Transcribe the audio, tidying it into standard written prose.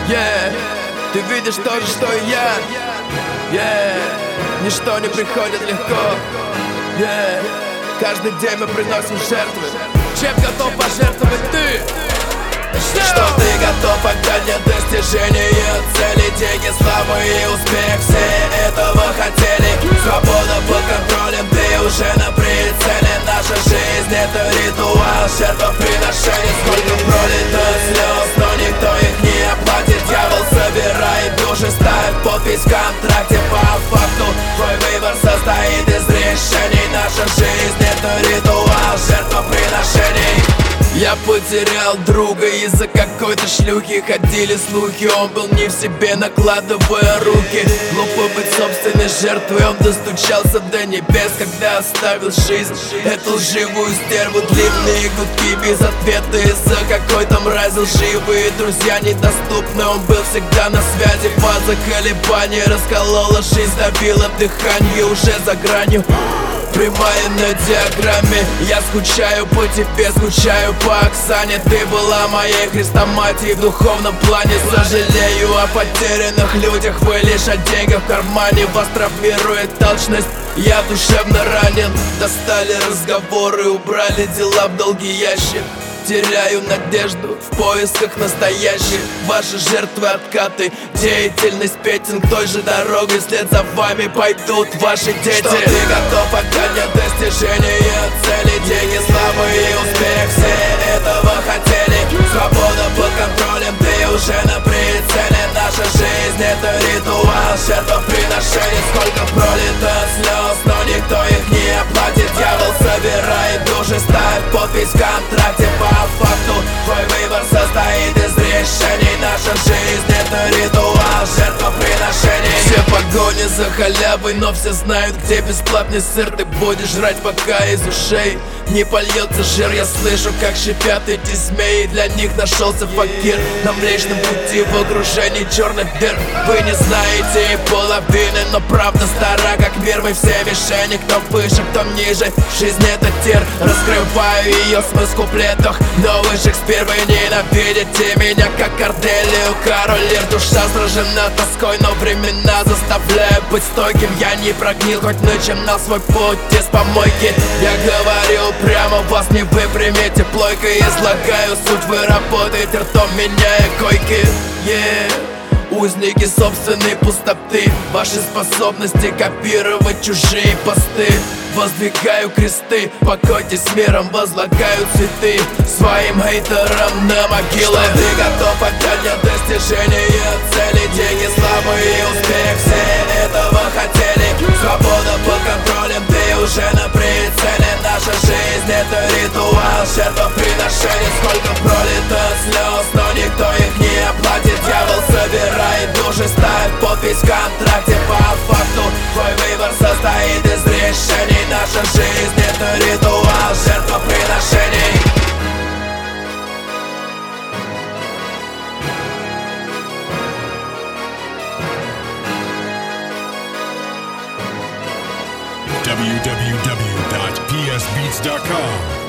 Yeah, ты видишь то же, что и я. Yeah, ничто не приходит легко. Yeah, каждый день мы приносим жертвы. Чем готов пожертвовать ты? Что ты готов отдать для достижения цели? Деньги, слава и успех, все этого хотели. Свобода под контролем, ты уже на прицеле. Наша жизнь — это ритуал, жертвоприношение. Сколько пролито слез, но никто их не оплатит. Дьявол собирает души, ставит подпись в контракте. По факту твой выбор состоит из решений. Наша жизнь — это ритуал, жертвоприношений. Я потерял друга из-за какой-то шлюхи. Ходили слухи, он был не в себе, накладывая руки. Глупо быть собственной жертвой, он достучался до небес, когда оставил жизнь. Эту лживую стерву, длинные гудки без ответа из-за какой-то мрази. Лживые друзья недоступны, он был всегда на связи. Фаза колебания расколола жизнь, добила дыхание уже за гранью. Прямая на диаграмме. Я скучаю по тебе, скучаю по Оксане. Ты была моей хрестоматией в духовном плане. Сожалею о потерянных людях, вы лишь о деньгах в кармане. Вас травмирует алчность, я душевно ранен. Достали разговоры, убрали дела в долгий ящик. Теряю надежду в поисках настоящих. Ваши жертвы откаты, деятельность петинг той же дорогой. Вслед за вами пойдут ваши дети. Что ты готов отдать для достижения цели? Деньги, слава и успех, все этого хотели. Свобода под контролем, ты уже на прицеле. Наша жизнь — это ритуал, жертвоприношение. Сколько пролито слез, но никто их не оплатит. Дьявол собирает души, ставит подпись в контракте. По факту твой выбор состоит из решений. Наша жизнь — это ритуал, жертвоприношений. Все погони за халявой, но все знают, где бесплатный сыр. Ты будешь жрать, пока из ушей не польется жир. Я слышу, как шипят эти змеи. Для них нашелся факир на Млечном пути в окружении черных дыр. Вы не знаете и половины, но правда стара, как мир. Мы все мишени, кто выше, кто ниже. Жизнь — это тир, раскрываю ее смысл в куплетах. Но вы, Шекспир, вы ненавидите меня, как Корделию Кароль Лир. Душа сражена тоской, но времена заставляют быть стойким. Я не прогнил, хоть начинал свой путь из помойки. Я говорю прямо, вас не выпрямите плойкой. Излагаю суть, вы работаете ртом, меняя койки. Узники собственной пустоты, ваши способности копировать чужие посты. Воздвигаю кресты, покойтесь с миром, возлагаю цветы своим хейтерам на могилы. Что ты готов отдать для достижения цели? Деньги, слава и успех, все этого хотели. Свобода под контролем, ты уже на прицеле. Наша жизнь — это ритуал, жертвоприношение. Сколько пролито слез, но никто их не оплатит. Дьявол собирает души, ставит подпись в контракте. По факту твой выбор состоит из решений. Наша жизнь — это ритуал, жертвоприношений. www.psbeats.com